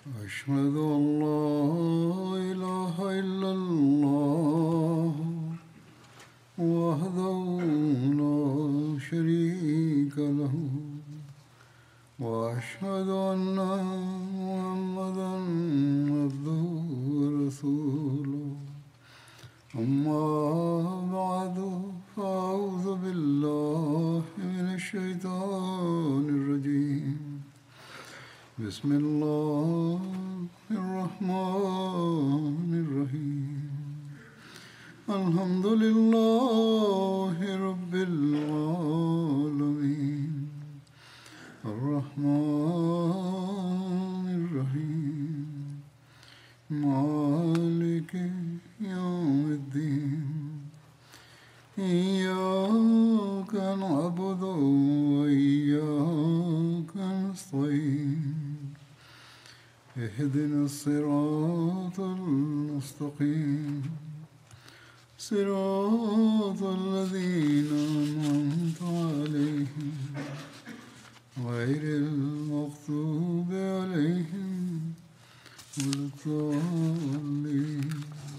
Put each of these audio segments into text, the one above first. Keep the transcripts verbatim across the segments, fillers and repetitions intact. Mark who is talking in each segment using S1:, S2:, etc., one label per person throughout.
S1: أشهد أن لا إله إلا الله وحده لا شريك له وأشهد أن محمدا عبده ورسوله أما بعد فأعوذ بالله من الشيطان الرجيم بسم الله الرحمن الرحيم الحمد لله رب العالمين الرحمن الرحيم مالك يوم الدين إياك نعبد وإياك نستعين اهدنا الصراط المستقيم صراط الذين أنعمت عليهم غير المغضوب عليهم ولا الضالين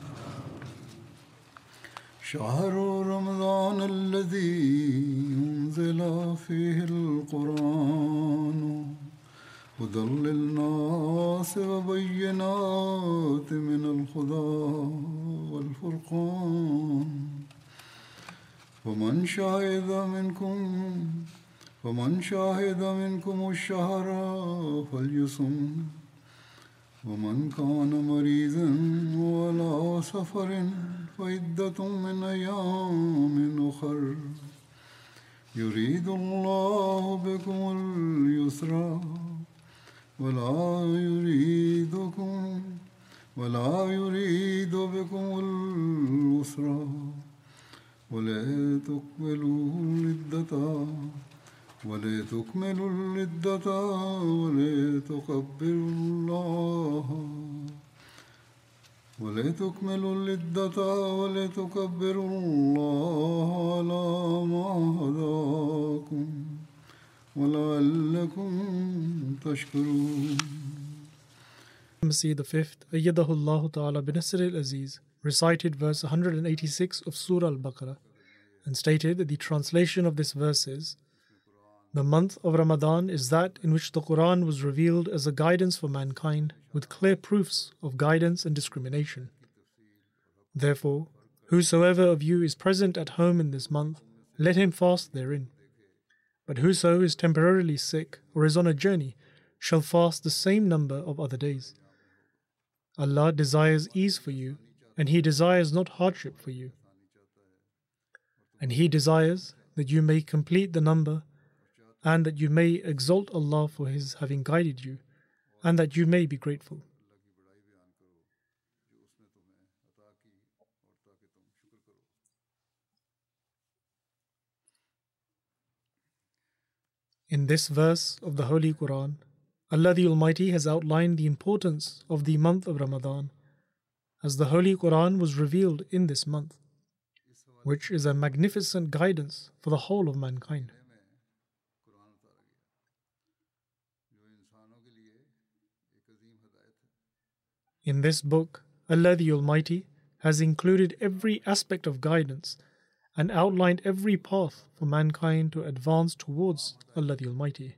S1: شهر رمضان الذي أنزل فيه القرآن هدى للناس وبينات من الهدى والفرقان ومن شهد منكم ومن شهد منكم الشهر فليصم ومن كان مريضا وعلى سفر فعدة من أيام أخر يريد الله بكم اليسر ولا يريدكم ولا يريد بكم العسر ولا تكملوا العدة ولا تكملوا العدة ولا تكبروا الله ولا تكملوا العدة ولا تكبروا الله على ما هداكم ولعلكم تشكرون.
S2: Masih the fifth, Ayyadahullahu Ta'ala binasr al-Aziz, recited verse one hundred eighty-six of Surah Al-Baqarah and stated that the translation of this verse is, the month of Ramadan is that in which the Quran was revealed as a guidance for mankind with clear proofs of guidance and discrimination. Therefore, whosoever of you is present at home in this month, let him fast therein. But whoso is temporarily sick or is on a journey shall fast the same number of other days. Allah desires ease for you, and He desires not hardship for you. And He desires that you may complete the number, and that you may exalt Allah for His having guided you, and that you may be grateful. In this verse of the Holy Quran, Allah the Almighty has outlined the importance of the month of Ramadan, as the Holy Quran was revealed in this month, which is a magnificent guidance for the whole of mankind. In this book, Allah the Almighty has included every aspect of guidance and outlined every path for mankind to advance towards Allah the Almighty.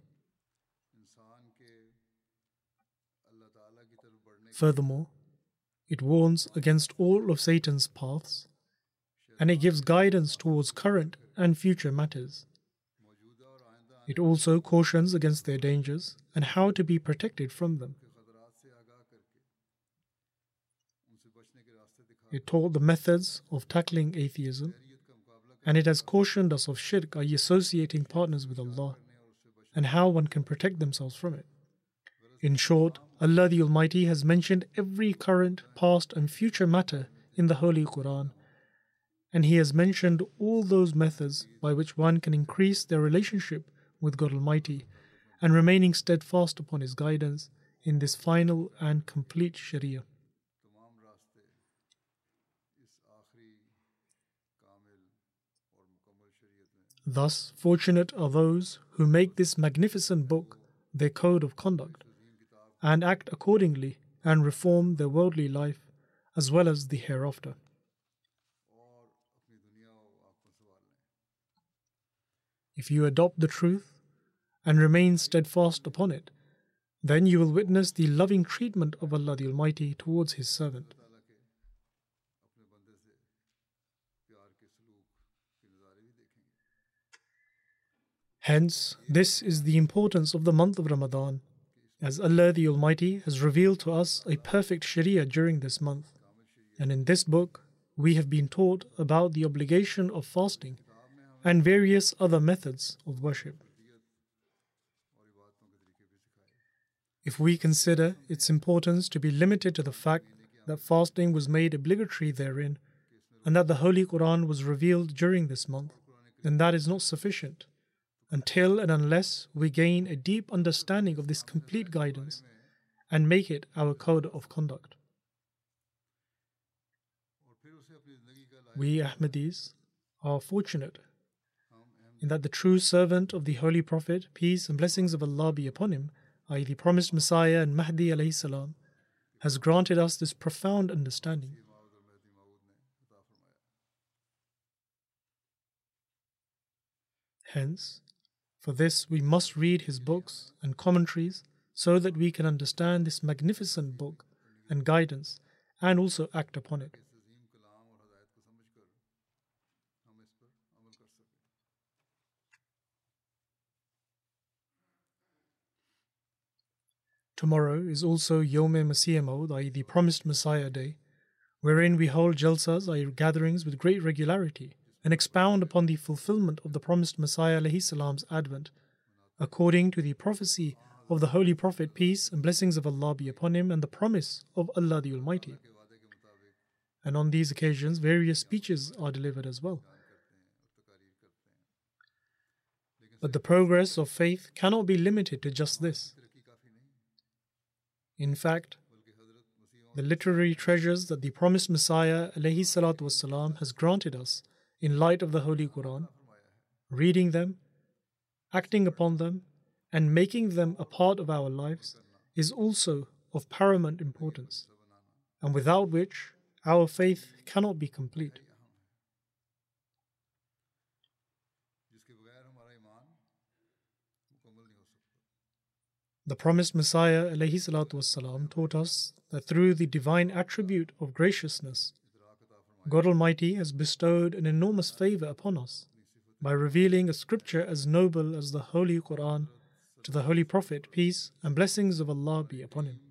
S2: Furthermore, it warns against all of Satan's paths, and it gives guidance towards current and future matters. It also cautions against their dangers and how to be protected from them. It taught the methods of tackling atheism, and it has cautioned us of shirk, that is associating partners with Allah, and how one can protect themselves from it. In short, Allah the Almighty has mentioned every current, past and future matter in the Holy Quran, and He has mentioned all those methods by which one can increase their relationship with God Almighty and remaining steadfast upon His guidance in this final and complete Sharia. Thus, fortunate are those who make this magnificent book their code of conduct, and act accordingly and reform their worldly life as well as the hereafter. If you adopt the truth and remain steadfast upon it, then you will witness the loving treatment of Allah the Almighty towards His servant. Hence, this is the importance of the month of Ramadan, as Allah the Almighty has revealed to us a perfect Sharia during this month. And in this book, we have been taught about the obligation of fasting and various other methods of worship. If we consider its importance to be limited to the fact that fasting was made obligatory therein, and that the Holy Quran was revealed during this month, then that is not sufficient, until and unless we gain a deep understanding of this complete guidance and make it our code of conduct. We Ahmadis are fortunate in that the true servant of the Holy Prophet, peace and blessings of Allah be upon him, that is the promised Messiah and Mahdi alayhi salam, has granted us this profound understanding. Hence, for this we must read his books and commentaries so that we can understand this magnificent book and guidance and also act upon it. Tomorrow is also Yawm-e Masih Maud, that is the promised Messiah day, wherein we hold jalsas, that is gatherings with great regularity, and expound upon the fulfillment of the promised Messiah alayhi salam's advent, according to the prophecy of the Holy Prophet, peace and blessings of Allah be upon him, and the promise of Allah the Almighty. And on these occasions, various speeches are delivered as well. But the progress of faith cannot be limited to just this. In fact, the literary treasures that the promised Messiah alayhi salatu wasalam has granted us in light of the Holy Quran, reading them, acting upon them, and making them a part of our lives is also of paramount importance, and without which our faith cannot be complete. The promised Messiah alayhi salatu wasalam taught us that through the divine attribute of graciousness, God Almighty has bestowed an enormous favor upon us by revealing a scripture as noble as the Holy Quran to the Holy Prophet, peace and blessings of Allah be upon him.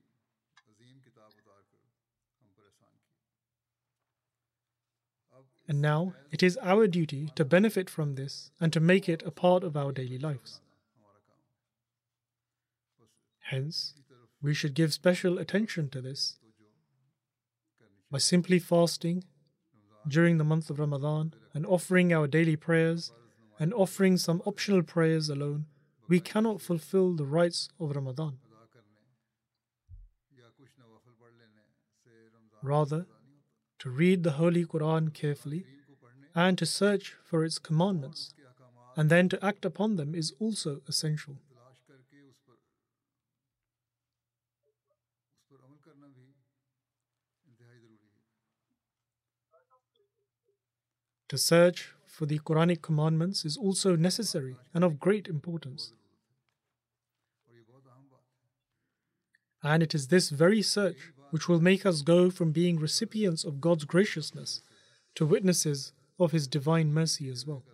S2: And now it is our duty to benefit from this and to make it a part of our daily lives. Hence, we should give special attention to this. By simply fasting during the month of Ramadan and offering our daily prayers and offering some optional prayers alone, we cannot fulfill the rights of Ramadan. Rather, to read the Holy Quran carefully and to search for its commandments and then to act upon them is also essential. To search for the Quranic commandments is also necessary and of great importance. And it is this very search which will make us go from being recipients of God's graciousness to witnesses of His divine mercy as well.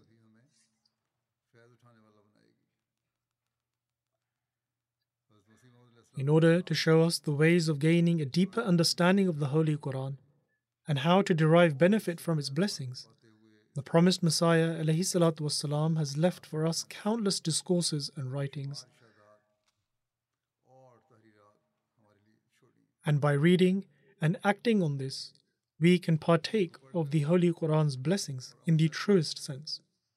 S2: In order to show us the ways of gaining a deeper understanding of the Holy Quran and how to derive benefit from its blessings, the promised Messiah alayhi salatu wasalam has left for us countless discourses and writings. And by reading and acting on this, we can partake of the Holy Quran's blessings in the truest sense.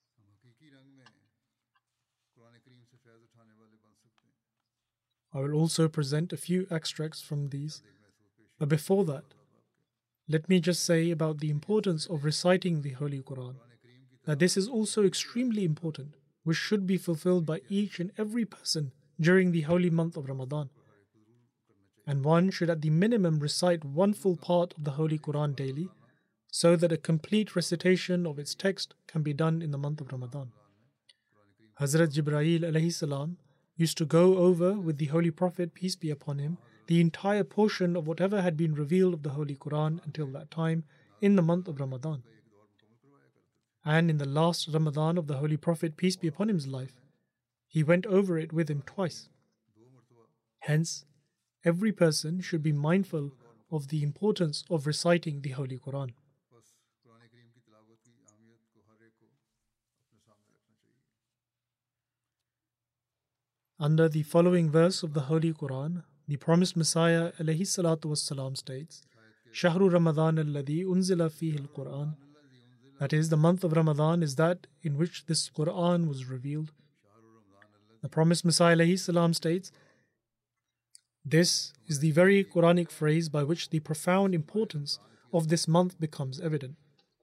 S2: I will also present a few extracts from these, but before that, let me just say about the importance of reciting the Holy Quran, that this is also extremely important, which should be fulfilled by each and every person during the holy month of Ramadan. and one should at the minimum recite one full part of the Holy Quran daily, so that a complete recitation of its text can be done in the month of Ramadan. Hazrat Jibreel alayhi salam used to go over with the Holy Prophet, peace be upon him, the entire portion of whatever had been revealed of the Holy Quran until that time in the month of Ramadan. And in the last Ramadan of the Holy Prophet, peace be upon him's life, he went over it with him twice. Hence, every person should be mindful of the importance of reciting the Holy Quran. Under the following verse of the Holy Quran, the promised Messiah alayhi salatu wassalam states, Shahru Ramadan alladhi unzila fihi al-Quran. That is, the month of Ramadan is that in which this Quran was revealed. The promised Messiah alayhi salam states, this is the very Quranic phrase by which the profound importance of this month becomes evident.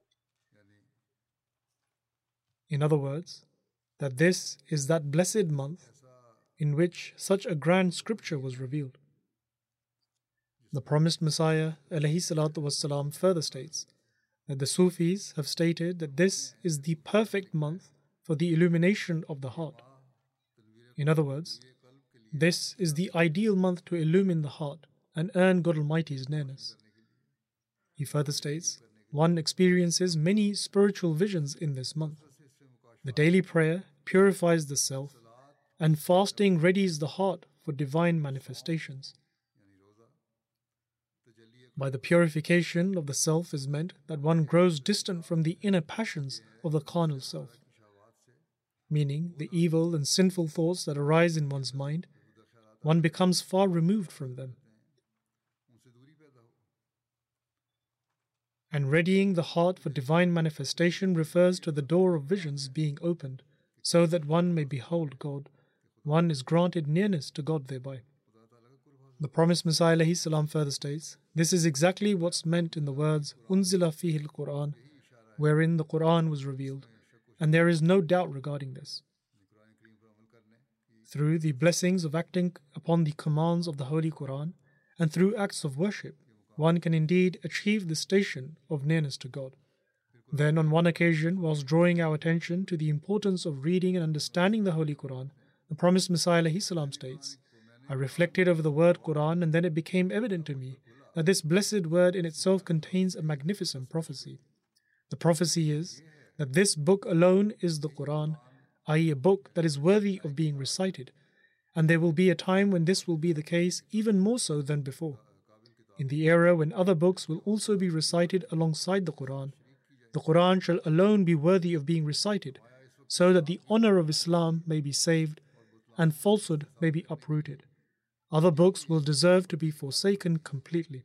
S2: In other words, that this is that blessed month in which such a grand scripture was revealed. The promised Messiah alayhi salatu wassalam further states that the Sufis have stated that this is the perfect month for the illumination of the heart. In other words, this is the ideal month to illumine the heart and earn God Almighty's nearness. He further states, one experiences many spiritual visions in this month. The daily prayer purifies the self, and fasting readies the heart for divine manifestations. By the purification of the self is meant that one grows distant from the inner passions of the carnal self, meaning the evil and sinful thoughts that arise in one's mind. One becomes far removed from them. And readying the heart for divine manifestation refers to the door of visions being opened, so that one may behold God. One is granted nearness to God thereby. The promised Messiah alayhi salam further states, this is exactly what's meant in the words Unzila fihi al-Quran, wherein the Quran was revealed, and there is no doubt regarding this. Through the blessings of acting upon the commands of the Holy Quran, and through acts of worship, one can indeed achieve the station of nearness to God. Then on one occasion, whilst drawing our attention to the importance of reading and understanding the Holy Quran, the promised Messiah alayhi salam states, I reflected over the word Quran, and then it became evident to me that this blessed word in itself contains a magnificent prophecy. The prophecy is that this book alone is the Quran, that is a book that is worthy of being recited, and there will be a time when this will be the case even more so than before. In the era when other books will also be recited alongside the Quran, the Quran shall alone be worthy of being recited, so that the honor of Islam may be saved and falsehood may be uprooted. Other books will deserve to be forsaken completely.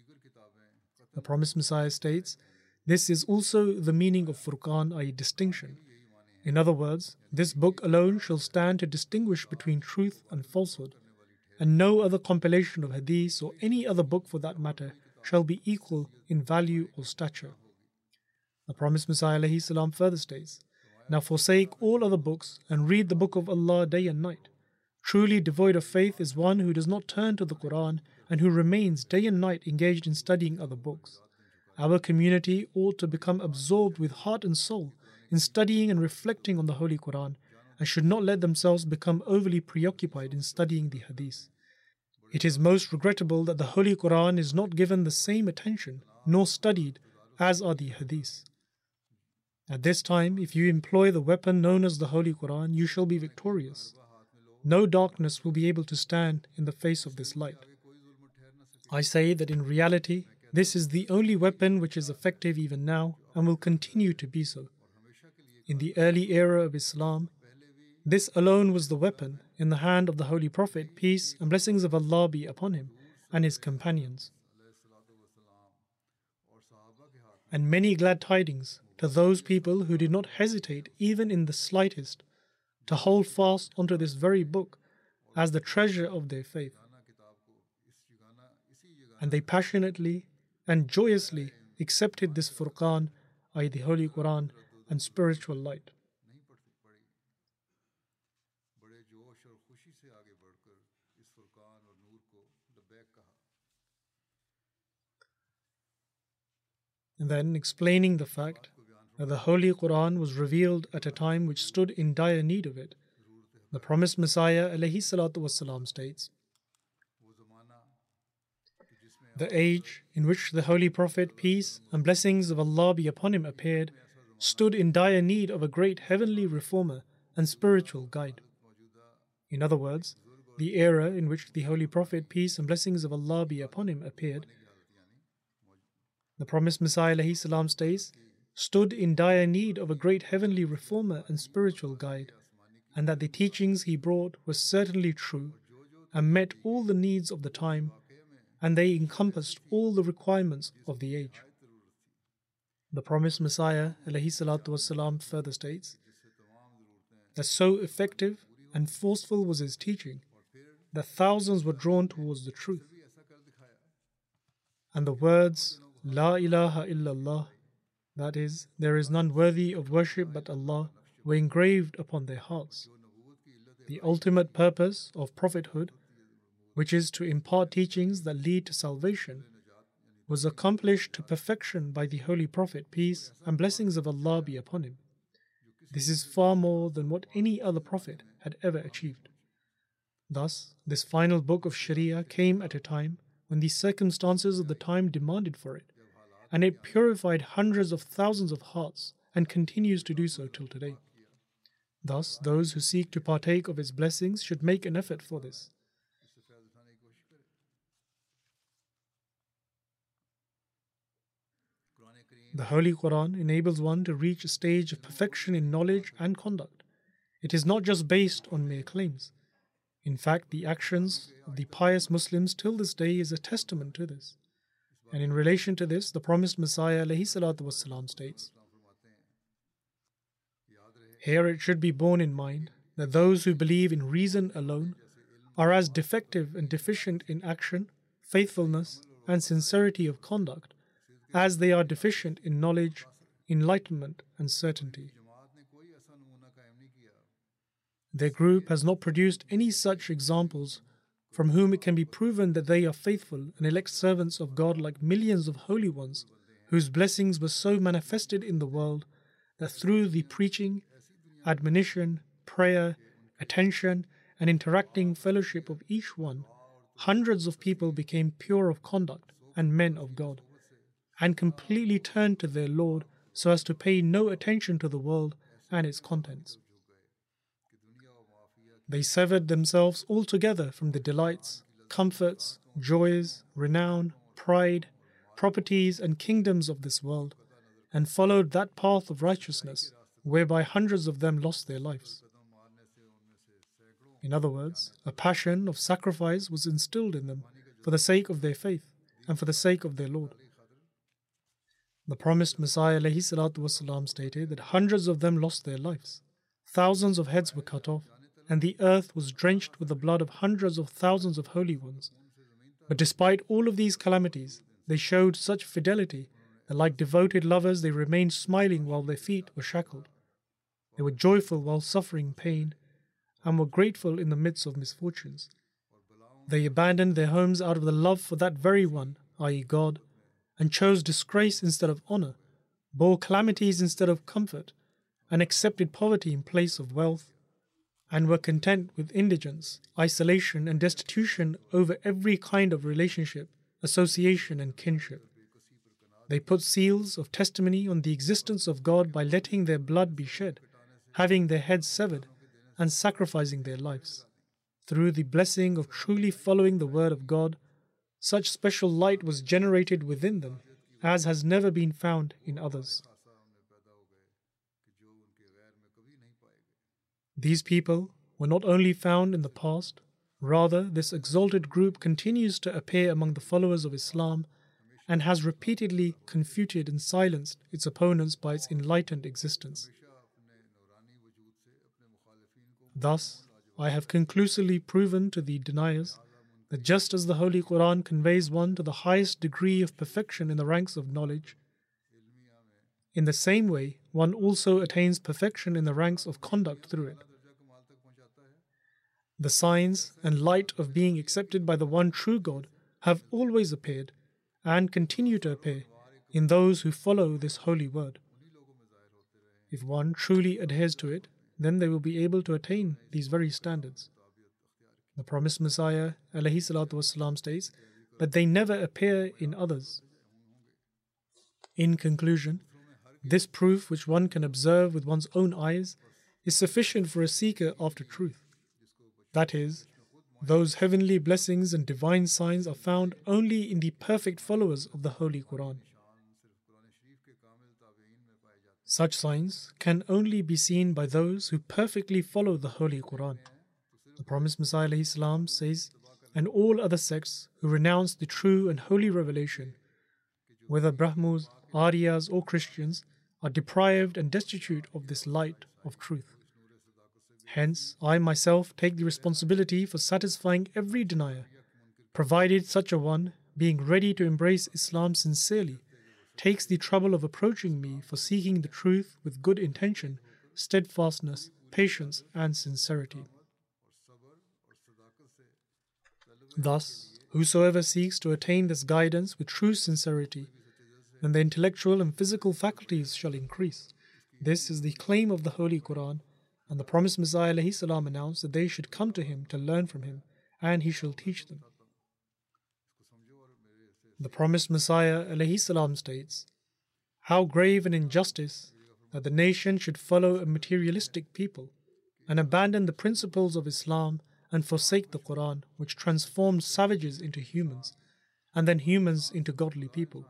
S2: The promised Messiah states, this is also the meaning of Furqan, that is distinction. In other words, this book alone shall stand to distinguish between truth and falsehood, and no other compilation of hadiths or any other book for that matter shall be equal in value or stature. The promised Messiah alayhi salam further states, now forsake all other books and read the book of Allah day and night. Truly devoid of faith is one who does not turn to the Quran and who remains day and night engaged in studying other books. Our community ought to become absorbed with heart and soul in studying and reflecting on the Holy Quran, and should not let themselves become overly preoccupied in studying the hadith. It is most regrettable that the Holy Quran is not given the same attention nor studied as are the hadiths. At this time, if you employ the weapon known as the Holy Quran, you shall be victorious. No darkness will be able to stand in the face of this light. I say that in reality, this is the only weapon which is effective even now and will continue to be so. In the early era of Islam, this alone was the weapon in the hand of the Holy Prophet, peace and blessings of Allah be upon him, and his companions. And many glad tidings to those people who did not hesitate even in the slightest to hold fast onto this very book as the treasure of their faith. And they passionately and joyously accepted this Furqan, that is the Holy Quran, and spiritual light. and then explaining the fact that the Holy Quran was revealed at a time which stood in dire need of it, the promised Messiah alayhi salatu wasalam states, "The age in which the Holy Prophet, peace and blessings of Allah be upon him, appeared, stood in dire need of a great heavenly reformer and spiritual guide." In other words, the era in which the Holy Prophet, peace and blessings of Allah be upon him, appeared, the promised Messiah alayhi salam states, stood in dire need of a great heavenly reformer and spiritual guide, and that the teachings he brought were certainly true and met all the needs of the time, and they encompassed all the requirements of the age. The promised Messiah alayhi salatu wasalam further states that so effective and forceful was his teaching that thousands were drawn towards the truth. And the words, La ilaha illallah, that is, there is none worthy of worship but Allah, were engraved upon their hearts. The ultimate purpose of prophethood, which is to impart teachings that lead to salvation, was accomplished to perfection by the Holy Prophet, peace and blessings of Allah be upon him. This is far more than what any other prophet had ever achieved. Thus, this final book of Sharia came at a time when the circumstances of the time demanded for it, and it purified hundreds of thousands of hearts and continues to do so till today. Thus, those who seek to partake of its blessings should make an effort for this. The Holy Quran enables one to reach a stage of perfection in knowledge and conduct. It is not just based on mere claims. In fact, the actions of the pious Muslims till this day is a testament to this. And in relation to this, the promised Messiah alayhi salatu wasalam states, "Here it should be borne in mind that those who believe in reason alone are as defective and deficient in action, faithfulness, and sincerity of conduct as they are deficient in knowledge, enlightenment, and certainty. Their group has not produced any such examples from whom it can be proven that they are faithful and elect servants of God like millions of holy ones whose blessings were so manifested in the world that through the preaching, admonition, prayer, attention, and interacting fellowship of each one, hundreds of people became pure of conduct and men of God, and completely turned to their Lord so as to pay no attention to the world and its contents. They severed themselves altogether from the delights, comforts, joys, renown, pride, properties, and kingdoms of this world, and followed that path of righteousness whereby hundreds of them lost their lives. In other words, a passion of sacrifice was instilled in them for the sake of their faith and for the sake of their Lord. The promised Messiah alayhi salatu wasalam stated that hundreds of them lost their lives, thousands of heads were cut off, and the earth was drenched with the blood of hundreds of thousands of holy ones. But despite all of these calamities, they showed such fidelity that like devoted lovers they remained smiling while their feet were shackled. They were joyful while suffering pain, and were grateful in the midst of misfortunes. They abandoned their homes out of the love for that very one, that is God, and chose disgrace instead of honor, bore calamities instead of comfort, and accepted poverty in place of wealth, and were content with indigence, isolation, and destitution over every kind of relationship, association, and kinship. They put seals of testimony on the existence of God by letting their blood be shed, having their heads severed, and sacrificing their lives. Through the blessing of truly following the word of God, such special light was generated within them, as has never been found in others. These people were not only found in the past, rather this exalted group continues to appear among the followers of Islam and has repeatedly confuted and silenced its opponents by its enlightened existence. Thus, I have conclusively proven to the deniers that just as the Holy Quran conveys one to the highest degree of perfection in the ranks of knowledge, in the same way one also attains perfection in the ranks of conduct through it. The signs and light of being accepted by the one true God have always appeared and continue to appear in those who follow this holy word. If one truly adheres to it, then they will be able to attain these very standards. The promised Messiah alayhi salatu wasalam states that they never appear in others. In conclusion, this proof which one can observe with one's own eyes is sufficient for a seeker after truth. That is, those heavenly blessings and divine signs are found only in the perfect followers of the Holy Quran. Such signs can only be seen by those who perfectly follow the Holy Quran. The promised Messiah alayhi salam says, and all other sects who renounce the true and holy revelation, whether Brahmos, Aryas or Christians, are deprived and destitute of this light of truth. Hence, I myself take the responsibility for satisfying every denier, provided such a one, being ready to embrace Islam sincerely, takes the trouble of approaching me for seeking the truth with good intention, steadfastness, patience, and sincerity. Thus, whosoever seeks to attain this guidance with true sincerity, then the intellectual and physical faculties shall increase. This is the claim of the Holy Quran, and the promised Messiah alayhi salam announced that they should come to him to learn from him, and he shall teach them. The promised Messiah alayhi salam states, how grave an injustice that the nation should follow a materialistic people and abandon the principles of Islam and forsake the Quran, which transformed savages into humans and then humans into godly people.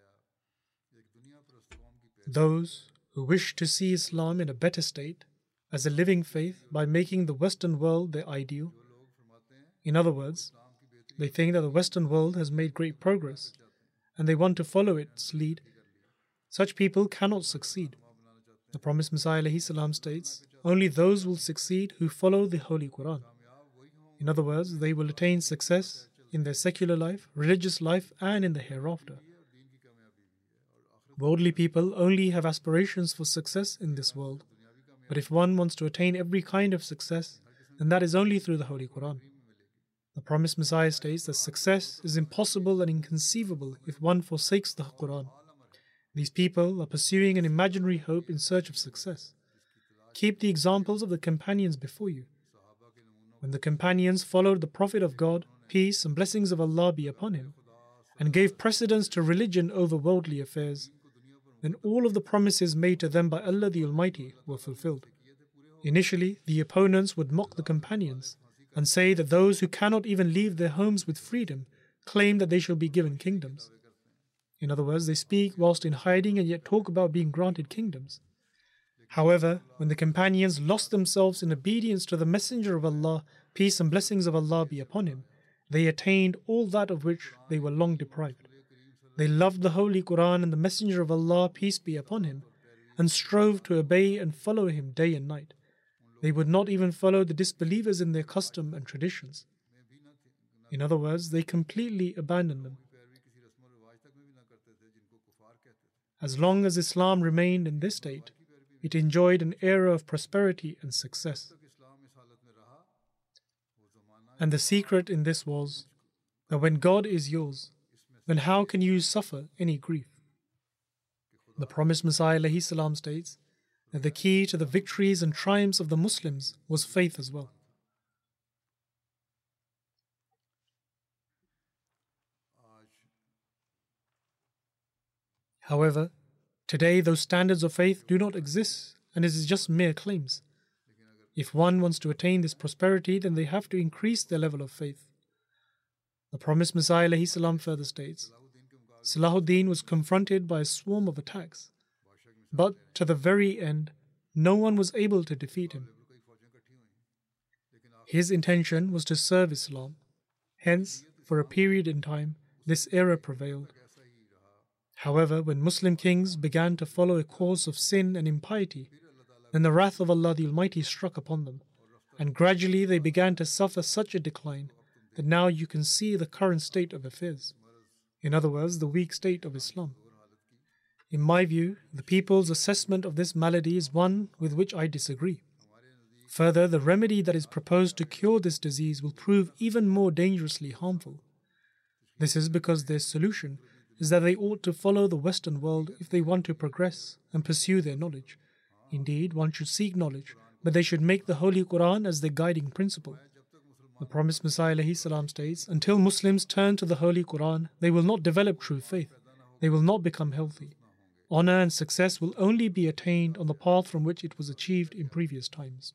S2: Those who wish to see Islam in a better state as a living faith by making the Western world their ideal. In other words, they think that the Western world has made great progress and they want to follow its lead. Such people cannot succeed. The promised Messiah alayhi salam states, only those will succeed who follow the Holy Quran. In other words, they will attain success in their secular life, religious life, and in the hereafter. Worldly people only have aspirations for success in this world. But if one wants to attain every kind of success, then that is only through the Holy Quran. The promised Messiah states that success is impossible and inconceivable if one forsakes the Quran. These people are pursuing an imaginary hope in search of success. Keep the examples of the companions before you. When the companions followed the Prophet of God, peace and blessings of Allah be upon him, and gave precedence to religion over worldly affairs, then all of the promises made to them by Allah the Almighty were fulfilled. Initially, the opponents would mock the companions and say that those who cannot even leave their homes with freedom claim that they shall be given kingdoms. In other words, they speak whilst in hiding and yet talk about being granted kingdoms. However, when the companions lost themselves in obedience to the Messenger of Allah, peace and blessings of Allah be upon him, they attained all that of which they were long deprived. They loved the Holy Quran and the Messenger of Allah, peace be upon him, and strove to obey and follow him day and night. They would not even follow the disbelievers in their custom and traditions. In other words, they completely abandoned them. As long as Islam remained in this state, it enjoyed an era of prosperity and success. And the secret in this was that when God is yours, then how can you suffer any grief? The promised Messiah alayhi salam states that the key to the victories and triumphs of the Muslims was faith as well. However, today those standards of faith do not exist and it is just mere claims. If one wants to attain this prosperity, then they have to increase their level of faith. The promised Messiah alayhi salam further states, Salahuddin was confronted by a swarm of attacks, but to the very end, no one was able to defeat him. His intention was to serve Islam. Hence, for a period in time, this era prevailed. However, when Muslim kings began to follow a course of sin and impiety, then the wrath of Allah the Almighty struck upon them, and gradually they began to suffer such a decline that now you can see the current state of affairs. In other words, the weak state of Islam. In my view, the people's assessment of this malady is one with which I disagree. Further, the remedy that is proposed to cure this disease will prove even more dangerously harmful. This is because their solution, is that they ought to follow the Western world if they want to progress and pursue their knowledge. Indeed, one should seek knowledge, but they should make the Holy Quran as their guiding principle. The promised Messiah ﷺ states, until Muslims turn to the Holy Quran, they will not develop true faith. They will not become healthy. Honor and success will only be attained on the path from which it was achieved in previous times.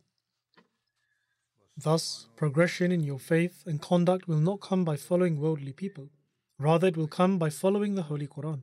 S2: Thus, progression in your faith and conduct will not come by following worldly people. Rather, it will come by following the Holy Quran.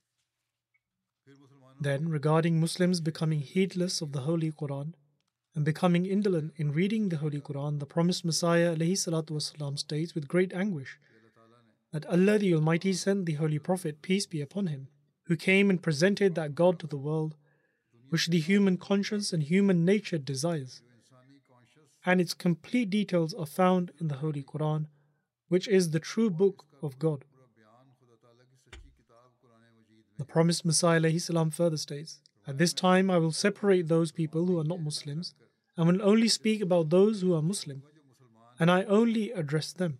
S2: Then, regarding Muslims becoming heedless of the Holy Quran and becoming indolent in reading the Holy Quran, the promised Messiah ﷺ states with great anguish that Allah the Almighty sent the Holy Prophet, peace be upon him, who came and presented that God to the world, which the human conscience and human nature desires. And its complete details are found in the Holy Quran, which is the true book of God. The promised Messiah ﷺ further states, at this time I will separate those people who are not Muslims and will only speak about those who are Muslim, and I only address them.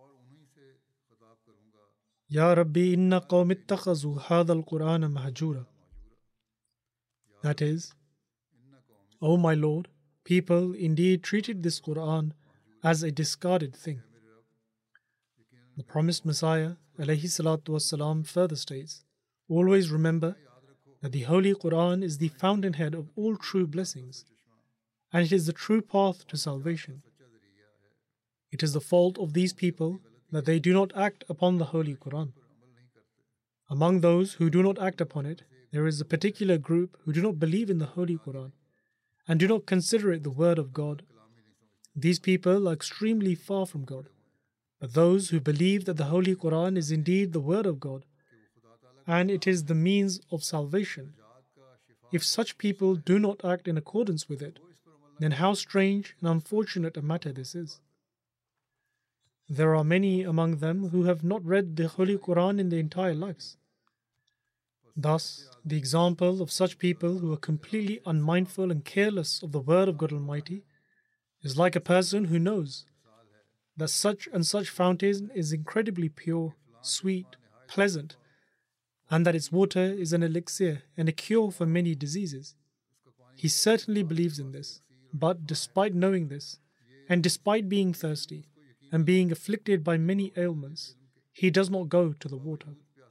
S2: Ya Rabbi inna qawm ittakhazu hadha al-Qur'ana mahjura. That is, O my Lord, people indeed treated this Qur'an as a discarded thing. The promised Messiah ﷺ further states, always remember that the Holy Quran is the fountainhead of all true blessings, and it is the true path to salvation. It is the fault of these people that they do not act upon the Holy Quran. Among those who do not act upon it, there is a particular group who do not believe in the Holy Quran and do not consider it the word of God. These people are extremely far from God. But those who believe that the Holy Quran is indeed the word of God and it is the means of salvation, if such people do not act in accordance with it, then how strange and unfortunate a matter this is. There are many among them who have not read the Holy Quran in their entire lives. Thus, the example of such people who are completely unmindful and careless of the word of God Almighty is like a person who knows that such and such fountain is incredibly pure, sweet, pleasant, and that its water is an elixir and a cure for many diseases. He certainly believes in this, but despite knowing this, and despite being thirsty, and being afflicted by many ailments, he does not go to the water.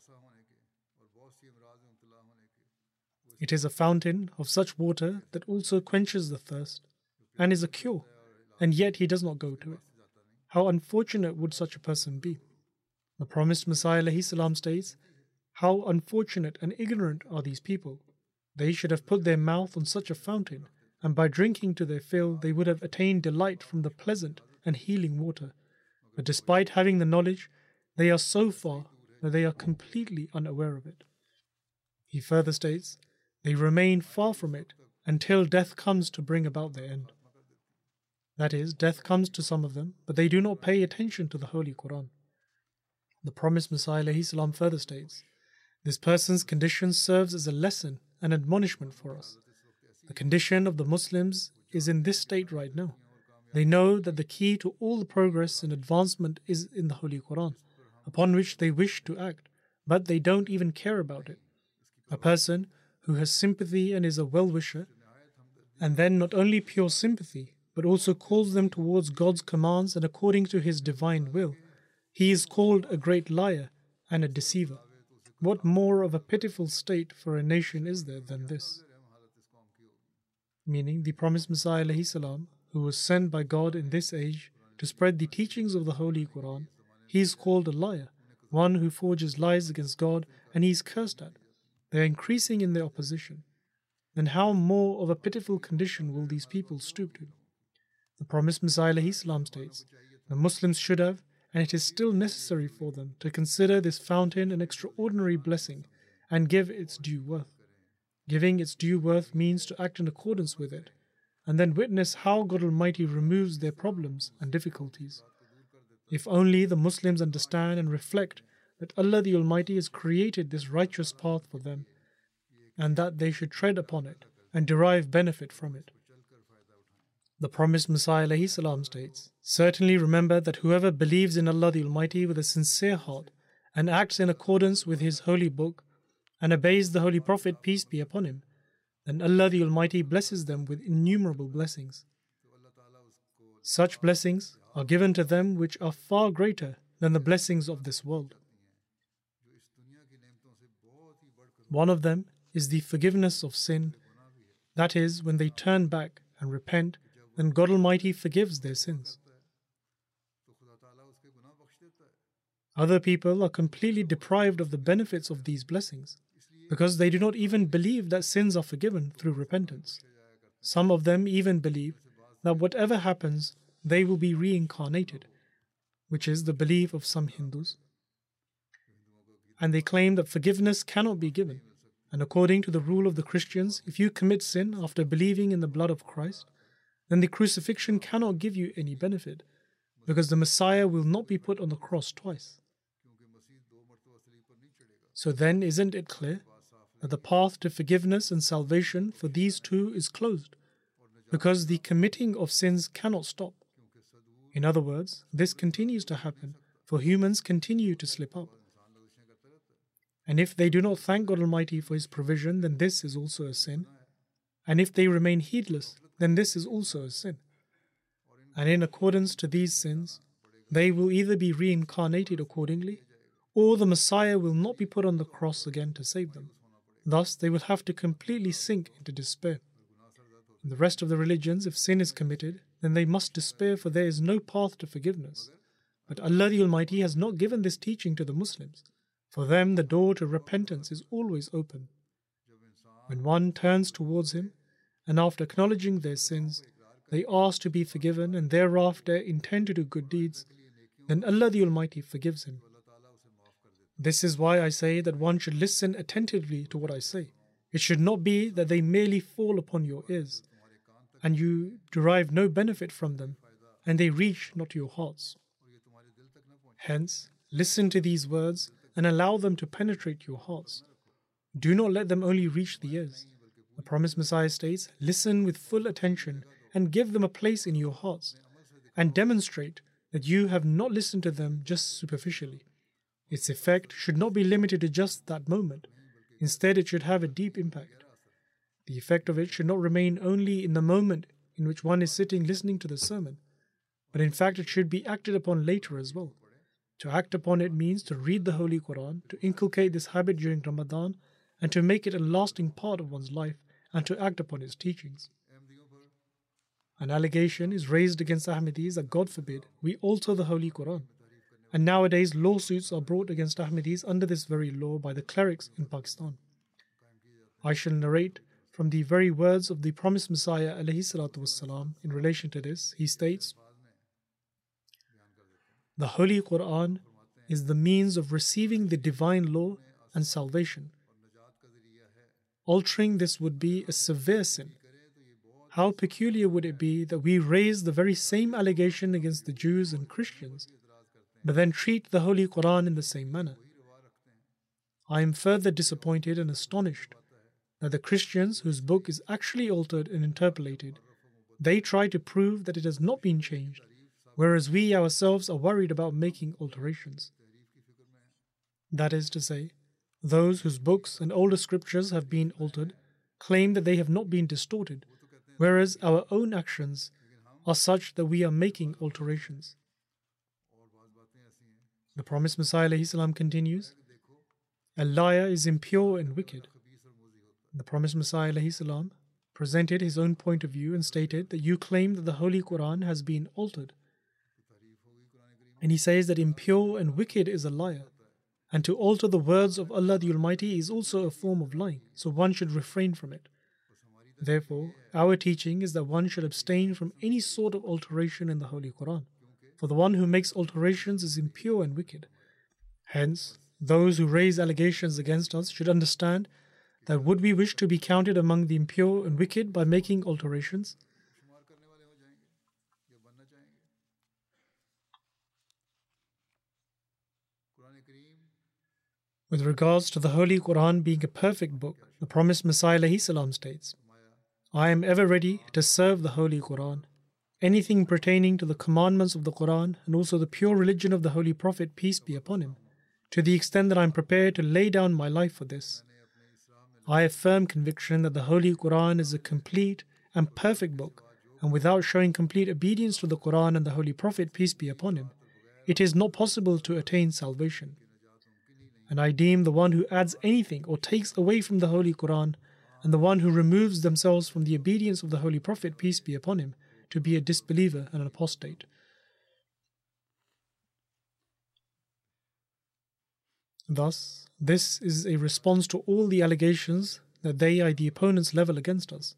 S2: It is a fountain of such water that also quenches the thirst, and is a cure, and yet he does not go to it. How unfortunate would such a person be? The promised Messiah ﷺ states, how unfortunate and ignorant are these people. They should have put their mouth on such a fountain, and by drinking to their fill, they would have attained delight from the pleasant and healing water. But despite having the knowledge, they are so far that they are completely unaware of it. He further states, they remain far from it until death comes to bring about their end. That is, death comes to some of them, but they do not pay attention to the Holy Quran. The promised Messiah ﷺ further states, this person's condition serves as a lesson and admonishment for us. The condition of the Muslims is in this state right now. They know that the key to all the progress and advancement is in the Holy Quran, upon which they wish to act, but they don't even care about it. A person who has sympathy and is a well-wisher, and then not only pure sympathy, but also calls them towards God's commands and according to His divine will, he is called a great liar and a deceiver. What more of a pitiful state for a nation is there than this? Meaning, the promised Messiah ﷺ, who was sent by God in this age to spread the teachings of the Holy Quran, he is called a liar, one who forges lies against God, and he is cursed at. They are increasing in their opposition. Then how more of a pitiful condition will these people stoop to? The promised Messiah ﷺ states, the Muslims should have, and it is still necessary for them to consider this fountain an extraordinary blessing and give its due worth. Giving its due worth means to act in accordance with it, and then witness how God Almighty removes their problems and difficulties. If only the Muslims understand and reflect that Allah the Almighty has created this righteous path for them, and that they should tread upon it and derive benefit from it. The promised Messiah ﷺ states, certainly remember that whoever believes in Allah the Almighty with a sincere heart and acts in accordance with his holy book and obeys the Holy Prophet, peace be upon him, then Allah the Almighty blesses them with innumerable blessings. Such blessings are given to them which are far greater than the blessings of this world. One of them is the forgiveness of sin. That is, when they turn back and repent, then God Almighty forgives their sins. Other people are completely deprived of the benefits of these blessings because they do not even believe that sins are forgiven through repentance. Some of them even believe that whatever happens, they will be reincarnated, which is the belief of some Hindus. And they claim that forgiveness cannot be given. And according to the rule of the Christians, if you commit sin after believing in the blood of Christ, then the crucifixion cannot give you any benefit, because the Messiah will not be put on the cross twice. So then, isn't it clear that the path to forgiveness and salvation for these two is closed, because the committing of sins cannot stop? In other words, this continues to happen, for humans continue to slip up. And if they do not thank God Almighty for His provision, then this is also a sin. And if they remain heedless, then this is also a sin. And in accordance to these sins, they will either be reincarnated accordingly, or the Messiah will not be put on the cross again to save them. Thus, they will have to completely sink into despair. In the rest of the religions, if sin is committed, then they must despair, for there is no path to forgiveness. But Allah the Almighty has not given this teaching to the Muslims. For them, the door to repentance is always open. When one turns towards Him, and after acknowledging their sins, they ask to be forgiven and thereafter intend to do good deeds, then Allah the Almighty forgives him. This is why I say that one should listen attentively to what I say. It should not be that they merely fall upon your ears, and you derive no benefit from them, and they reach not to your hearts. Hence, listen to these words and allow them to penetrate your hearts. Do not let them only reach the ears. The promised Messiah states, listen with full attention and give them a place in your hearts, and demonstrate that you have not listened to them just superficially. Its effect should not be limited to just that moment. Instead, it should have a deep impact. The effect of it should not remain only in the moment in which one is sitting listening to the sermon, but in fact it should be acted upon later as well. To act upon it means to read the Holy Quran, to inculcate this habit during Ramadan, and to make it a lasting part of one's life, and to act upon its teachings. An allegation is raised against Ahmadis that, God forbid, we alter the Holy Quran. And nowadays lawsuits are brought against Ahmadis under this very law by the clerics in Pakistan. I shall narrate from the very words of the promised Messiah alayhi salatu wassalam in relation to this. He states, the Holy Quran is the means of receiving the divine law and salvation. Altering this would be a severe sin. How peculiar would it be that we raise the very same allegation against the Jews and Christians, but then treat the Holy Quran in the same manner? I am further disappointed and astonished that the Christians, whose book is actually altered and interpolated, they try to prove that it has not been changed, whereas we ourselves are worried about making alterations. That is to say, those whose books and older scriptures have been altered claim that they have not been distorted, whereas our own actions are such that we are making alterations. The promised Messiah alayhi salam continues, a liar is impure and wicked. The promised Messiah alayhi salam presented his own point of view and stated that you claim that the Holy Quran has been altered. And he says that impure and wicked is a liar. And to alter the words of Allah the Almighty is also a form of lying, so one should refrain from it. Therefore, our teaching is that one should abstain from any sort of alteration in the Holy Quran, for the one who makes alterations is impure and wicked. Hence, those who raise allegations against us should understand that would we wish to be counted among the impure and wicked by making alterations? With regards to the Holy Quran being a perfect book, the promised Messiah alayhi salam states, I am ever ready to serve the Holy Quran. Anything pertaining to the commandments of the Quran and also the pure religion of the Holy Prophet, peace be upon him, to the extent that I am prepared to lay down my life for this. I have firm conviction that the Holy Quran is a complete and perfect book, and without showing complete obedience to the Quran and the Holy Prophet, peace be upon him, it is not possible to attain salvation. And I deem the one who adds anything or takes away from the Holy Quran and the one who removes themselves from the obedience of the Holy Prophet, peace be upon him, to be a disbeliever and an apostate. Thus, this is a response to all the allegations that they, i.e. the opponents, level against us.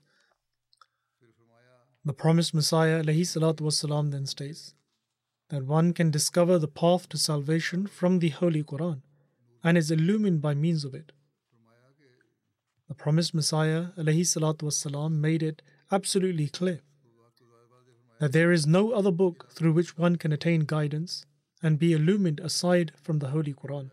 S2: The promised Messiah ﷺ then states that one can discover the path to salvation from the Holy Quran and is illumined by means of it. The promised Messiah ﷺ made it absolutely clear that there is no other book through which one can attain guidance and be illumined aside from the Holy Quran.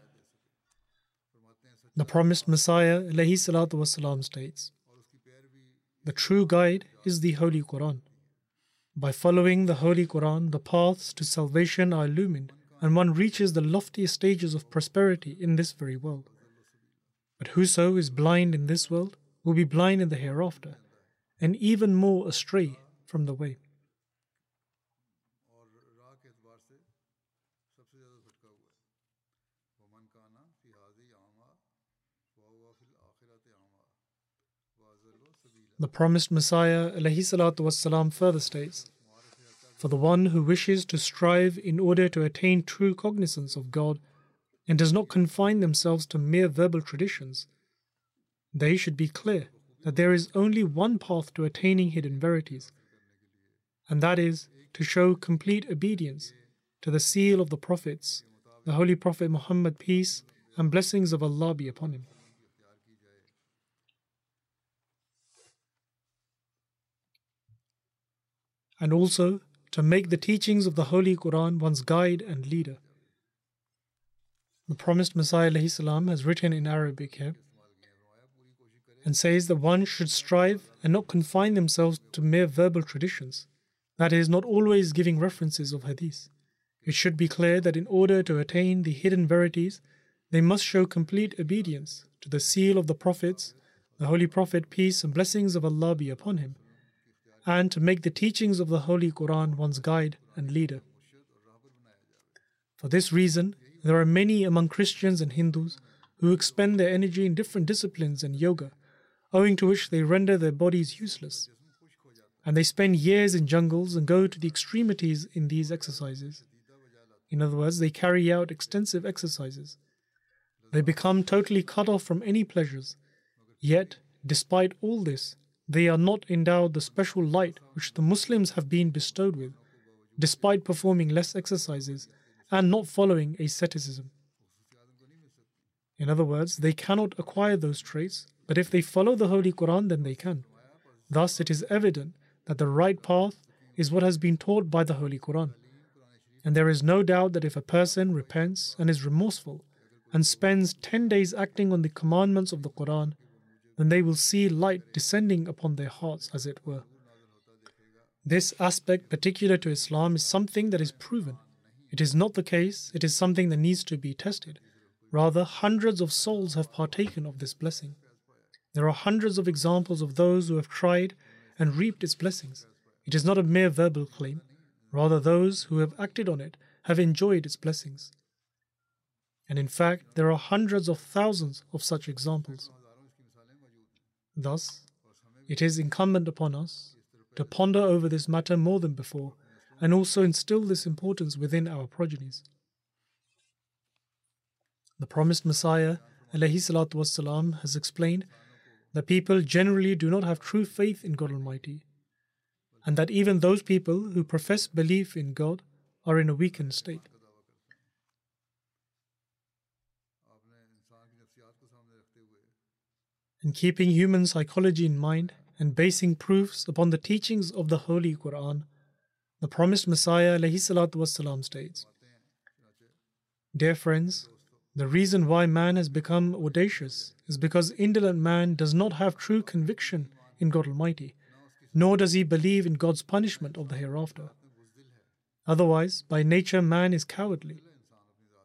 S2: The promised Messiah ﷺ states, the true guide is the Holy Quran. By following the Holy Quran, the paths to salvation are illumined and one reaches the loftiest stages of prosperity in this very world. But whoso is blind in this world will be blind in the hereafter, and even more astray from the way. The promised Messiah ﷺ further states, for the one who wishes to strive in order to attain true cognizance of God and does not confine themselves to mere verbal traditions, they should be clear that there is only one path to attaining hidden verities, and that is to show complete obedience to the seal of the prophets, the Holy Prophet Muhammad, peace and blessings of Allah be upon him. And also to make the teachings of the Holy Quran one's guide and leader. The promised Messiah ﷺ has written in Arabic here and says that one should strive and not confine themselves to mere verbal traditions, that is, not always giving references of hadith. It should be clear that in order to attain the hidden verities, they must show complete obedience to the seal of the prophets, the Holy Prophet, peace and blessings of Allah be upon him, and to make the teachings of the Holy Quran one's guide and leader. For this reason, there are many among Christians and Hindus who expend their energy in different disciplines and yoga, owing to which they render their bodies useless. And they spend years in jungles and go to the extremities in these exercises. In other words, they carry out extensive exercises. They become totally cut off from any pleasures. Yet, despite all this, they are not endowed the special light which the Muslims have been bestowed with, despite performing less exercises and not following asceticism. In other words, they cannot acquire those traits, but if they follow the Holy Quran, then they can. Thus, it is evident that the right path is what has been taught by the Holy Quran. And there is no doubt that if a person repents and is remorseful and spends ten days acting on the commandments of the Quran, then they will see light descending upon their hearts, as it were. This aspect particular to Islam is something that is proven. It is not the case, it is something that needs to be tested. Rather, hundreds of souls have partaken of this blessing. There are hundreds of examples of those who have tried and reaped its blessings. It is not a mere verbal claim. Rather, those who have acted on it have enjoyed its blessings. And in fact, there are hundreds of thousands of such examples. Thus, it is incumbent upon us to ponder over this matter more than before and also instill this importance within our progenies. The promised Messiah ﷺ has explained that people generally do not have true faith in God Almighty, and that even those people who profess belief in God are in a weakened state. And keeping human psychology in mind and basing proofs upon the teachings of the Holy Quran, the promised Messiah ﷺ states, dear friends, the reason why man has become audacious is because indolent man does not have true conviction in God Almighty, nor does he believe in God's punishment of the hereafter. Otherwise, by nature man is cowardly.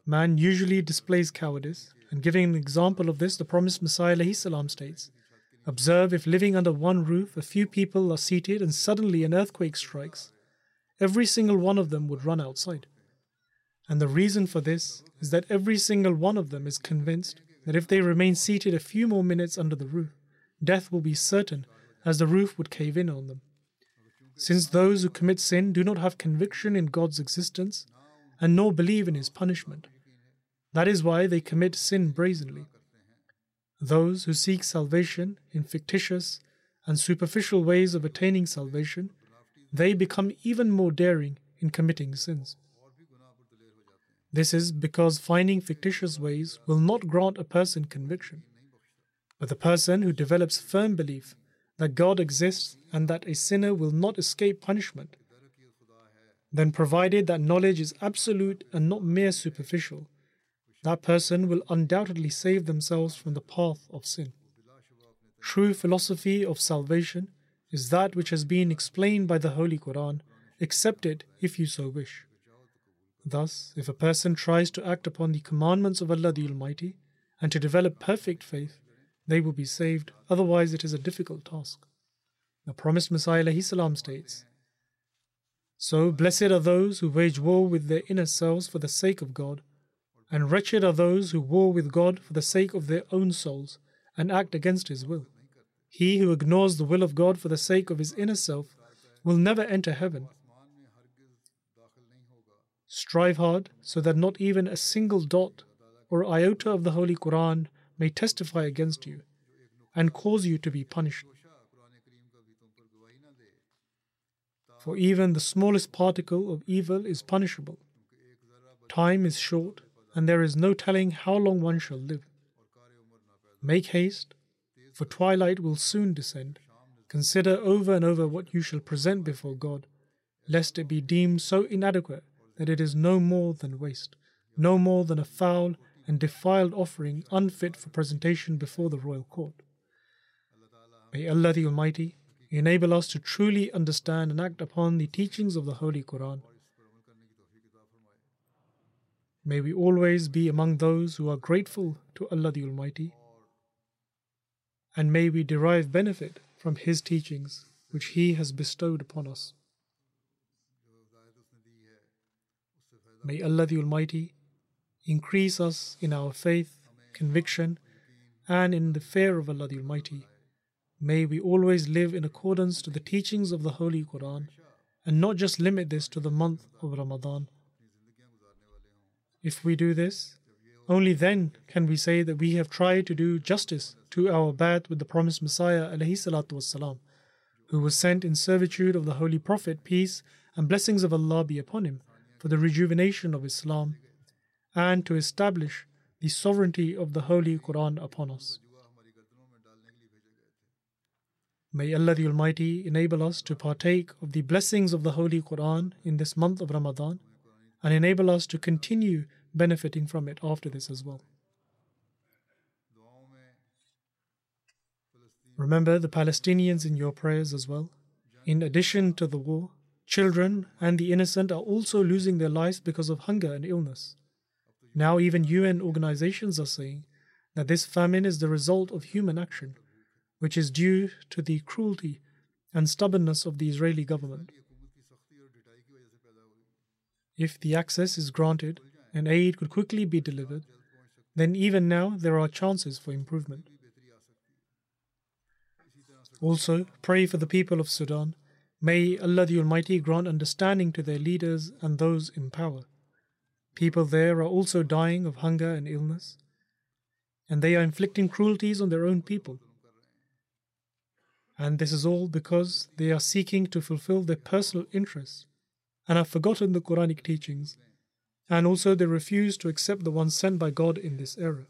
S2: Man usually displays cowardice, and giving an example of this, the promised Messiah alayhi salam states, "Observe, if living under one roof a few people are seated and suddenly an earthquake strikes, every single one of them would run outside. And the reason for this is that every single one of them is convinced that if they remain seated a few more minutes under the roof, death will be certain, as the roof would cave in on them. Since those who commit sin do not have conviction in God's existence and nor believe in His punishment, that is why they commit sin brazenly. Those who seek salvation in fictitious and superficial ways of attaining salvation, they become even more daring in committing sins. This is because finding fictitious ways will not grant a person conviction. But the person who develops firm belief that God exists and that a sinner will not escape punishment, then provided that knowledge is absolute and not mere superficial, that person will undoubtedly save themselves from the path of sin. True philosophy of salvation is that which has been explained by the Holy Quran. Accept it if you so wish. Thus, if a person tries to act upon the commandments of Allah the Almighty and to develop perfect faith, they will be saved, otherwise it is a difficult task. The promised Messiah alayhi salam states, "So blessed are those who wage war with their inner selves for the sake of God, and wretched are those who war with God for the sake of their own souls and act against His will. He who ignores the will of God for the sake of his inner self will never enter heaven. Strive hard so that not even a single dot or iota of the Holy Quran may testify against you and cause you to be punished. For even the smallest particle of evil is punishable. Time is short, and there is no telling how long one shall live. Make haste, for twilight will soon descend. Consider over and over what you shall present before God, lest it be deemed so inadequate that it is no more than waste, no more than a foul and defiled offering unfit for presentation before the royal court. May Allah the Almighty enable us to truly understand and act upon the teachings of the Holy Quran. May we always be among those who are grateful to Allah the Almighty, and may we derive benefit from His teachings which He has bestowed upon us. May Allah the Almighty increase us in our faith, conviction, and in the fear of Allah the Almighty. May we always live in accordance to the teachings of the Holy Quran and not just limit this to the month of Ramadan. If we do this, only then can we say that we have tried to do justice to our bai'at with the promised Messiah alayhi salatu wassalam, who was sent in servitude of the Holy Prophet, peace and blessings of Allah be upon him, for the rejuvenation of Islam and to establish the sovereignty of the Holy Quran upon us. May Allah the Almighty enable us to partake of the blessings of the Holy Quran in this month of Ramadan and enable us to continue benefiting from it after this as well. Remember the Palestinians in your prayers as well. In addition to the war, children and the innocent are also losing their lives because of hunger and illness. Now even U N organizations are saying that this famine is the result of human action, which is due to the cruelty and stubbornness of the Israeli government. If the access is granted and aid could quickly be delivered, then even now there are chances for improvement. Also, pray for the people of Sudan. May Allah the Almighty grant understanding to their leaders and those in power. People there are also dying of hunger and illness, and they are inflicting cruelties on their own people. And this is all because they are seeking to fulfill their personal interests and have forgotten the Quranic teachings, and also they refuse to accept the one sent by God in this era.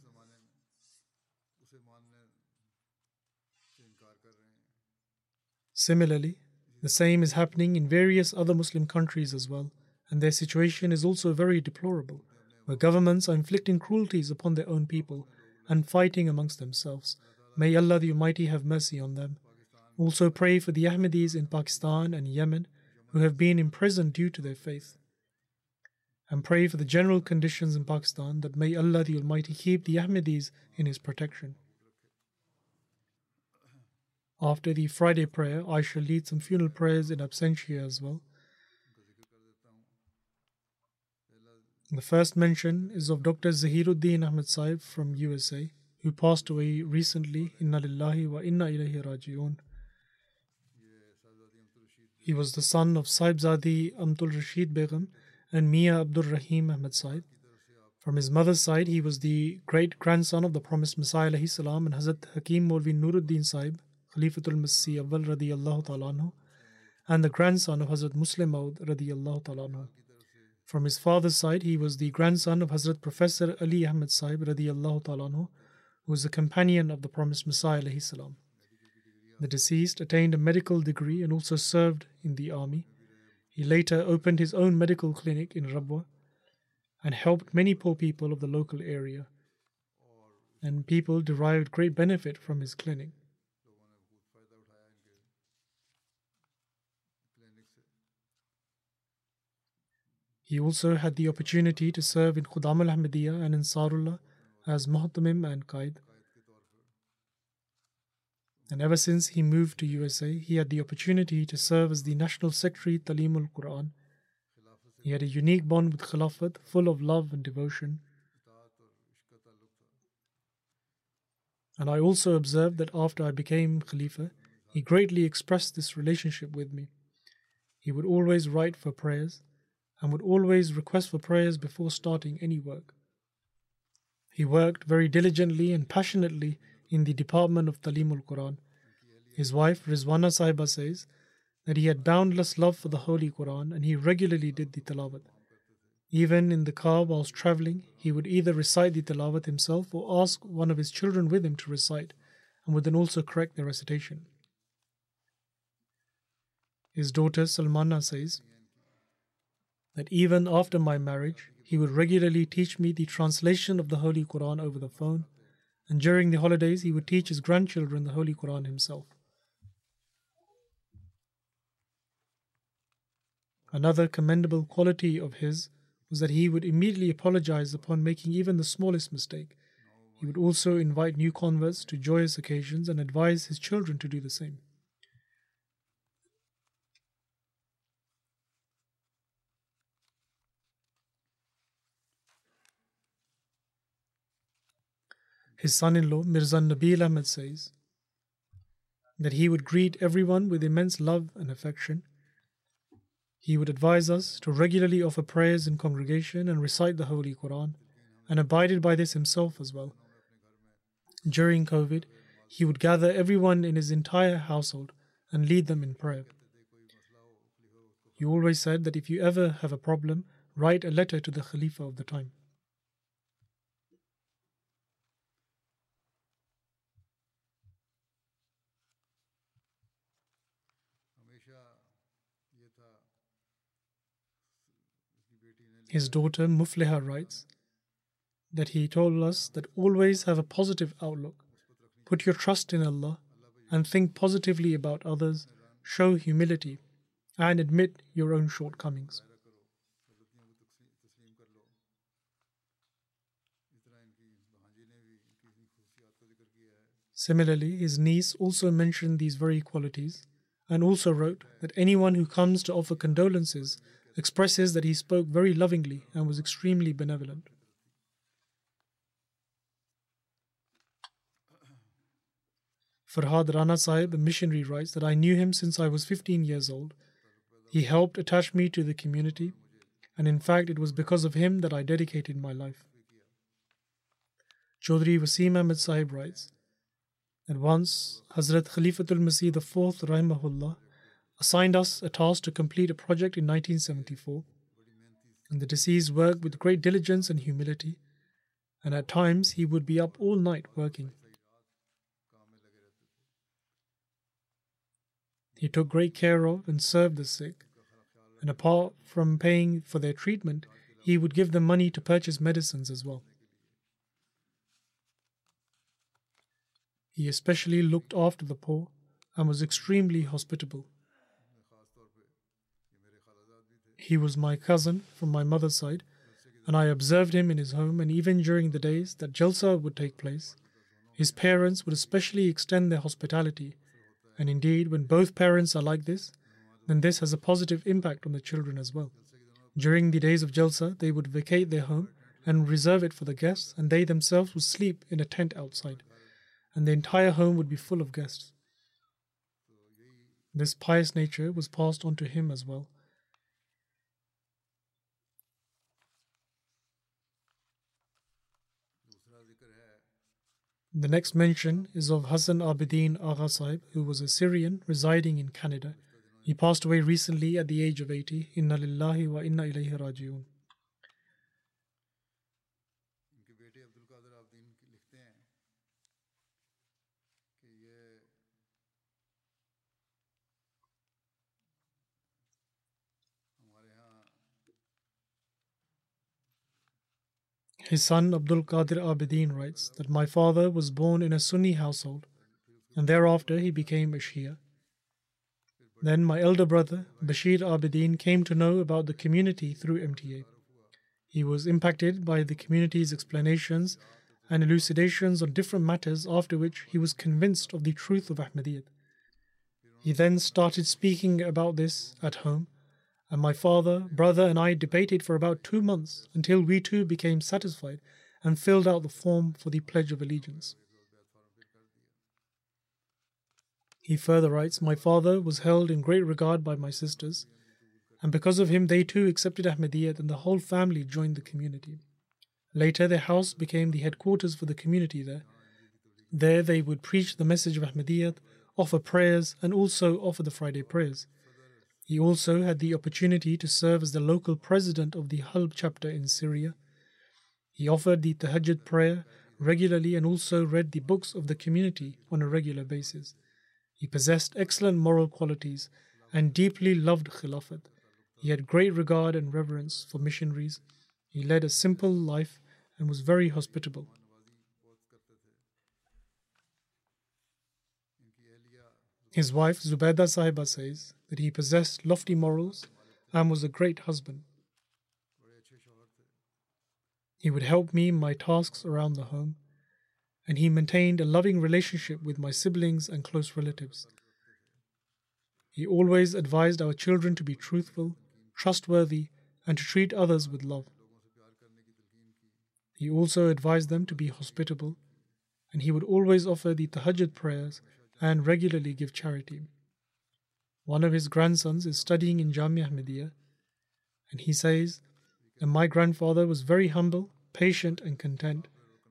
S2: Similarly, the same is happening in various other Muslim countries as well, and their situation is also very deplorable, where governments are inflicting cruelties upon their own people and fighting amongst themselves. May Allah the Almighty have mercy on them. Also pray for the Ahmadis in Pakistan and Yemen who have been imprisoned due to their faith. and pray for the general conditions in Pakistan that may Allah the Almighty keep the Ahmadis in His protection. After the Friday prayer, I shall lead some funeral prayers in absentia as well. The first mention is of Doctor Zahiruddin Ahmed Sahib from U S A, who passed away recently. Inna lillahi wa inna ilayhi raji'un. He was the son of Sahibzadi Amtul Rashid Begum and Mia Abdul Rahim Ahmed Sahib. From his mother's side, he was the great-grandson of the promised Messiah alayhi salam and Hazrat Hakim Maulvi Nuruddin Sahib, Khalifatul Masih Awwal radiyallahu ta'ala anhu, and the grandson of Hazrat Muslim Maud radiyallahu ta'ala anhu. From his father's side, he was the grandson of Hazrat Professor Ali Ahmed Sahib radiyallahu ta'ala anhu, who was a companion of the promised Messiah alayhi salam. The deceased attained a medical degree and also served in the army. He later opened his own medical clinic in Rabwa and helped many poor people of the local area, and people derived great benefit from his clinic. He also had the opportunity to serve in Khudam al-Ahmadiyya and in Ansarullah as Muhtamim and Qaid. And ever since he moved to U S A, he had the opportunity to serve as the National Secretary Talimul Quran. He had a unique bond with Khilafat, full of love and devotion. And I also observed that after I became Khalifa, he greatly expressed this relationship with me. He would always write for prayers and would always request for prayers before starting any work. He worked very diligently and passionately in the department of Talimul Quran. His wife Rizwana Sahiba says that he had boundless love for the Holy Quran and he regularly did the tilawat. Even in the car whilst travelling, he would either recite the tilawat himself or ask one of his children with him to recite, and would then also correct their recitation. His daughter Salmana says that even after my marriage, he would regularly teach me the translation of the Holy Quran over the phone, and during the holidays he would teach his grandchildren the Holy Quran himself. Another commendable quality of his was that he would immediately apologize upon making even the smallest mistake. He would also invite new converts to joyous occasions and advise his children to do the same. His son-in-law, Mirza Nabil Ahmed, says that he would greet everyone with immense love and affection. He would advise us to regularly offer prayers in congregation and recite the Holy Quran, and abided by this himself as well. During COVID, he would gather everyone in his entire household and lead them in prayer. He always said that if you ever have a problem, write a letter to the Khalifa of the time. His daughter Mufliha writes that he told us that always have a positive outlook, put your trust in Allah, and think positively about others, show humility, and admit your own shortcomings. Similarly, his niece also mentioned these very qualities and also wrote that anyone who comes to offer condolences expresses that he spoke very lovingly and was extremely benevolent. Farhad Rana Sahib, a missionary, writes that I knew him since I was fifteen years old. He helped attach me to the community, and in fact it was because of him that I dedicated my life. Chaudhry Wasim Ahmed Sahib writes that once Hazrat Khalifatul Masih the fourth Rahimahullah assigned us a task to complete a project in nineteen seventy-four, and the deceased worked with great diligence and humility, and at times he would be up all night working. He took great care of and served the sick, and apart from paying for their treatment, he would give them money to purchase medicines as well. He especially looked after the poor and was extremely hospitable. He was my cousin from my mother's side, and I observed him in his home, and even during the days that Jalsa would take place, his parents would especially extend their hospitality. And indeed, when both parents are like this, then this has a positive impact on the children as well. During the days of Jalsa, they would vacate their home and reserve it for the guests, and they themselves would sleep in a tent outside, and the entire home would be full of guests. This pious nature was passed on to him as well. The next mention is of Hassan Abidin Agha Sahib, who was a Syrian residing in Canada. He passed away recently at the age of eighty. Inna lillahi wa inna ilayhi raji'un. His son Abdul Qadir Abidin writes that my father was born in a Sunni household, and thereafter he became a Shia. Then my elder brother Bashir Abidin came to know about the community through M T A. He was impacted by the community's explanations and elucidations on different matters, after which he was convinced of the truth of Ahmadiyyat. He then started speaking about this at home, and my father, brother and I debated for about two months until we too became satisfied and filled out the form for the Pledge of Allegiance. He further writes, my father was held in great regard by my sisters, and because of him they too accepted Ahmadiyyat, and the whole family joined the community. Later their house became the headquarters for the community there. There they would preach the message of Ahmadiyyat, offer prayers, and also offer the Friday prayers. He also had the opportunity to serve as the local president of the Halb chapter in Syria. He offered the Tahajjud prayer regularly and also read the books of the community on a regular basis. He possessed excellent moral qualities and deeply loved Khilafat. He had great regard and reverence for missionaries. He led a simple life and was very hospitable. His wife Zubaydah Sahiba says that he possessed lofty morals and was a great husband. He would help me in my tasks around the home, and he maintained a loving relationship with my siblings and close relatives. He always advised our children to be truthful, trustworthy, and to treat others with love. He also advised them to be hospitable, and he would always offer the Tahajjud prayers and regularly give charity. One of his grandsons is studying in Jamia Ahmadiyya, and he says that my grandfather was very humble, patient, and content.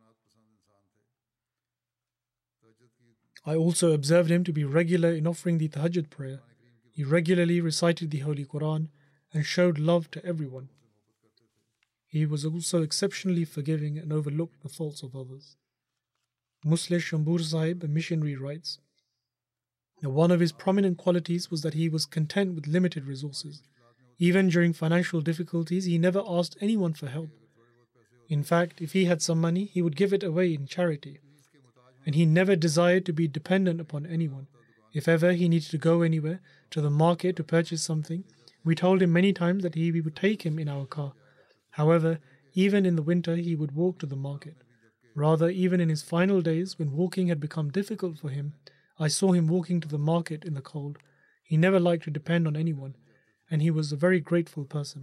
S2: I also observed him to be regular in offering the Tahajjud prayer. He regularly recited the Holy Quran and showed love to everyone. He was also exceptionally forgiving and overlooked the faults of others. Muslim Shambur Sahib, a missionary, writes, now, one of his prominent qualities was that he was content with limited resources. Even during financial difficulties, he never asked anyone for help. In fact, if he had some money, he would give it away in charity. And he never desired to be dependent upon anyone. If ever he needed to go anywhere, to the market to purchase something, we told him many times that he, we would take him in our car. However, even in the winter, he would walk to the market. Rather, even in his final days, when walking had become difficult for him, I saw him walking to the market in the cold. He never liked to depend on anyone, and he was a very grateful person.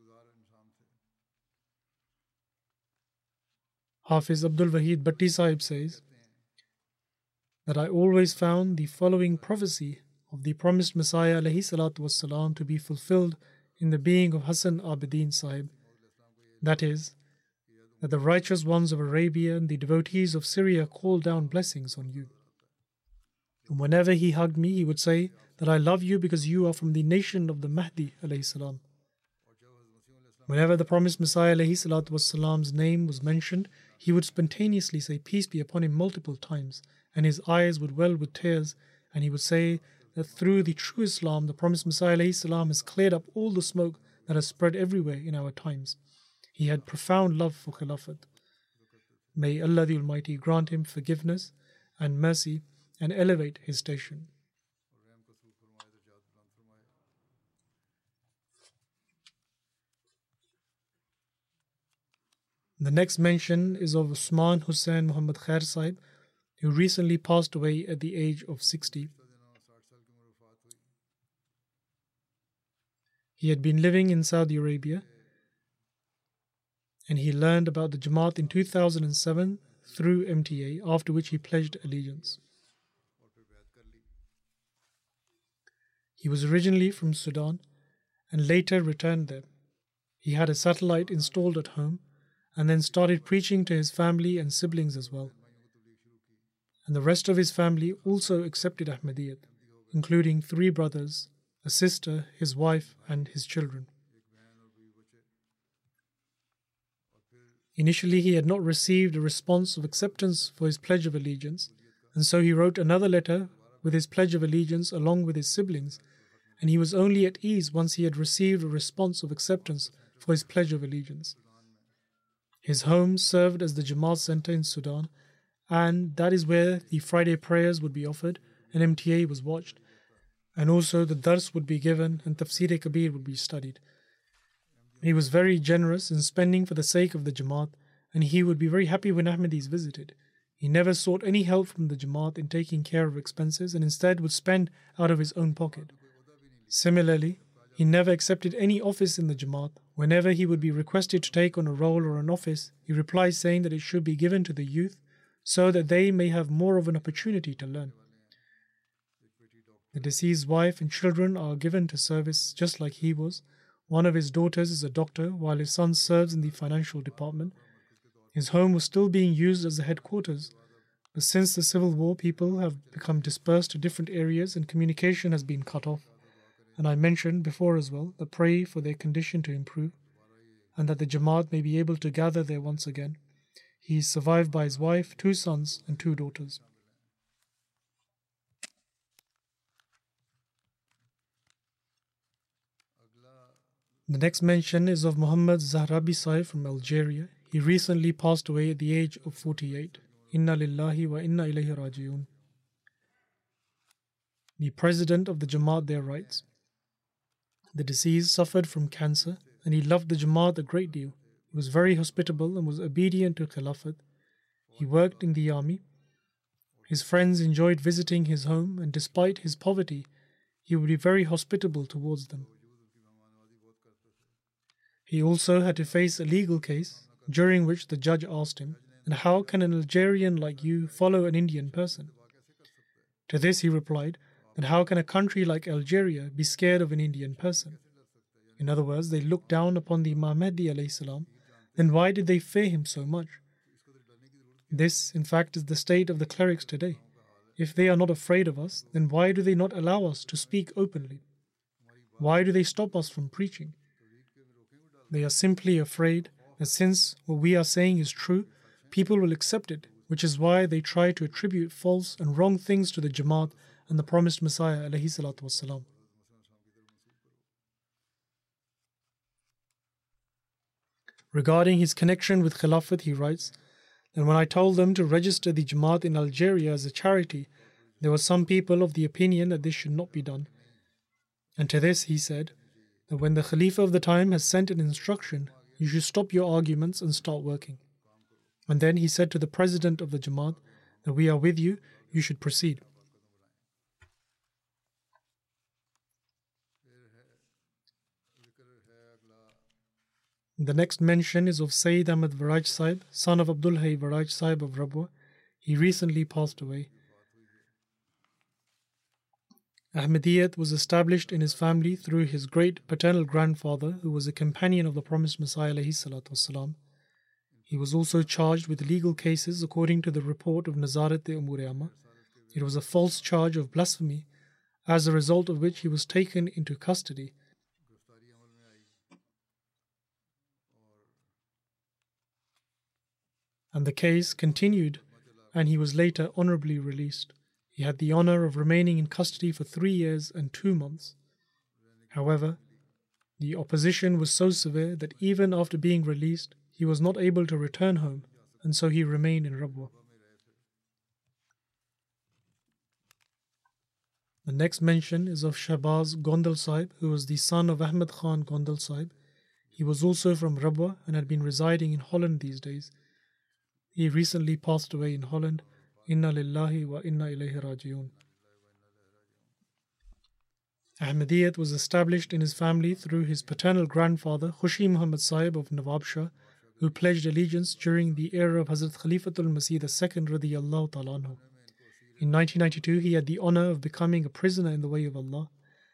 S2: Hafiz Abdul Wahid Bhatti Sahib says that I always found the following prophecy of the promised Messiah alayhi salatu wassalam to be fulfilled in the being of Hassan Abidin Sahib. That is, that the righteous ones of Arabia and the devotees of Syria call down blessings on you. And whenever he hugged me, he would say that I love you because you are from the nation of the Mahdi alayhi salam. Whenever the promised Messiah alayhi salatu wassalam's name was mentioned, he would spontaneously say peace be upon him multiple times, and his eyes would well with tears, and he would say that through the true Islam, the promised Messiah alayhi salam has cleared up all the smoke that has spread everywhere in our times. He had profound love for Khilafat. May Allah the Almighty grant him forgiveness and mercy and elevate his station. The next mention is of Usman Hussain Muhammad Khair Sahib, who recently passed away at the age of sixty. He had been living in Saudi Arabia, and he learned about the Jamaat in two thousand seven through M T A, after which he pledged allegiance. He was originally from Sudan and later returned there. He had a satellite installed at home and then started preaching to his family and siblings as well. And the rest of his family also accepted Ahmadiyyat, including three brothers, a sister, his wife, and his children. Initially, he had not received a response of acceptance for his Pledge of Allegiance, and so he wrote another letter with his Pledge of Allegiance along with his siblings, and he was only at ease once he had received a response of acceptance for his Pledge of Allegiance. His home served as the Jamaat Center in Sudan, and that is where the Friday prayers would be offered and M T A was watched, and also the Dars would be given and Tafsir-e-Kabir would be studied. He was very generous in spending for the sake of the Jamaat, and he would be very happy when Ahmadis visited. He never sought any help from the Jamaat in taking care of expenses and instead would spend out of his own pocket. Similarly, he never accepted any office in the Jamaat. Whenever he would be requested to take on a role or an office, he replies saying that it should be given to the youth so that they may have more of an opportunity to learn. The deceased's wife and children are given to service just like he was. One of his daughters is a doctor, while his son serves in the financial department. His home was still being used as the headquarters, but since the civil war, people have become dispersed to different areas and communication has been cut off. And I mentioned before as well that pray for their condition to improve and that the Jamaat may be able to gather there once again. He is survived by his wife, two sons, and two daughters. The next mention is of Muhammad Zahrabi Sahib from Algeria. He recently passed away at the age of forty-eight. Inna lillahi wa inna ilayhi raji'un. The president of the Jamaat there writes, the deceased suffered from cancer and he loved the Jamaat a great deal. He was very hospitable and was obedient to Khilafat. He worked in the army. His friends enjoyed visiting his home, and despite his poverty, he would be very hospitable towards them. He also had to face a legal case, during which the judge asked him, "And how can an Algerian like you follow an Indian person?" To this he replied, "Then how can a country like Algeria be scared of an Indian person?" In other words, they looked down upon the Imam Mahdi alayhi salam. Then why did they fear him so much? This, in fact, is the state of the clerics today. If they are not afraid of us, then why do they not allow us to speak openly? Why do they stop us from preaching? They are simply afraid that since what we are saying is true, people will accept it, which is why they try to attribute false and wrong things to the Jamaat and the promised Messiah alayhi salatu wassalam. Regarding his connection with Khilafat, he writes, and when I told them to register the Jamaat in Algeria as a charity, there were some people of the opinion that this should not be done. And to this he said, that when the Khalifa of the time has sent an instruction, you should stop your arguments and start working. And then he said to the president of the Jamaat that we are with you, you should proceed. The next mention is of Sayyid Ahmad Varaj Sahib, son of Abdul Hai Varaj Sahib of Rabwa. He recently passed away. Ahmadiyyat was established in his family through his great paternal grandfather, who was a companion of the promised Messiah alayhi salatu wassalam. He was also charged with legal cases according to the report of Nazarat-e-Umur Amma. It was a false charge of blasphemy, as a result of which he was taken into custody. And the case continued, and he was later honorably released. He had the honor of remaining in custody for three years and two months. However, the opposition was so severe that even after being released, he was not able to return home, and so he remained in Rabwa. The next mention is of Shahbaz Gondal Sahib, who was the son of Ahmad Khan Gondal Sahib. He was also from Rabwa and had been residing in Holland these days. He recently passed away in Holland. Inna lillahi wa inna ilayhi raji'un. Ahmadiyyat was established in his family through his paternal grandfather, Khushi Muhammad Sahib of Nawabshah, who pledged allegiance during the era of Hazrat Khalifatul Masih the Second radiyallahu ta'ala anhu. In nineteen ninety-two, he had the honor of becoming a prisoner in the way of Allah.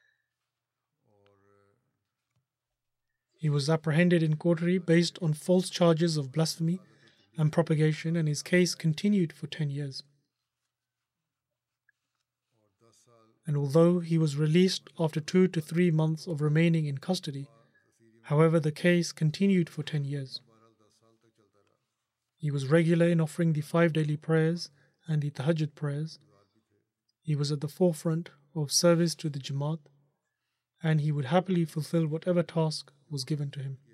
S2: He was apprehended in Kotri based on false charges of blasphemy and propagation, and his case continued for ten years. And although he was released after two to three months of remaining in custody, however, the case continued for ten years. He was regular in offering the five daily prayers and the tahajjud prayers. He was at the forefront of service to the Jamaat, and he would happily fulfill whatever task was given to him.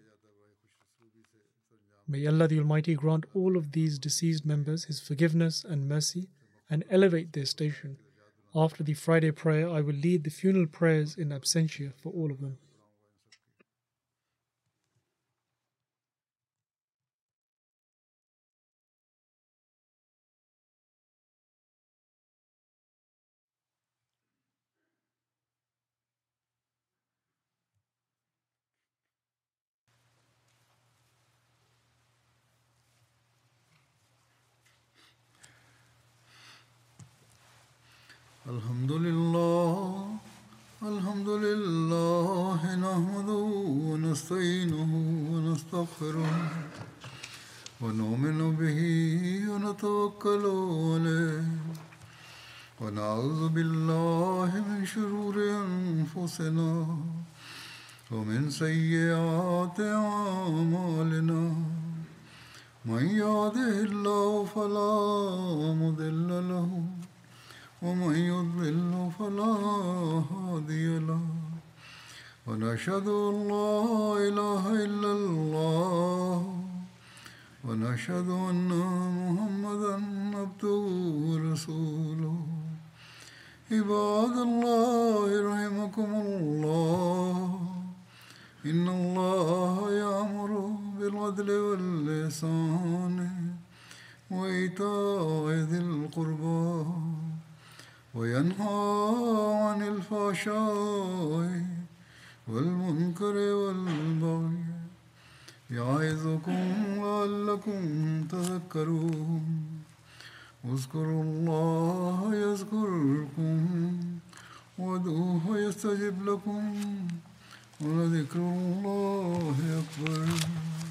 S2: May Allah the Almighty grant all of these deceased members His forgiveness and mercy and elevate their station. After the Friday prayer, I will lead the funeral prayers in absentia for all of them.
S1: Alhamdulillah, Alhamdulillah, nahmaduhu wa nasta'inuhu wa nastaghfiruh wa nu'minu bihi wa natawakkalu alayhi wa na'udhu billahi min shururi anfusina wa min sayyiati a'malina. Man yahdihillahu fala mudilla lahu ومن يضلل فلا هادي له ونشهد أن لا إله إلا الله ونشهد أن محمدا عبده ورسوله عباد الله رحمكم الله إن الله يأمر بالعدل والإحسان وإيتاء ذي القربى وينهى عن الفحشاء والمنكر والبغي يعظكم لعلكم تذكرون اذكروا الله يذكركم وادعوه يستجب لكم ولذكر الله أكبر.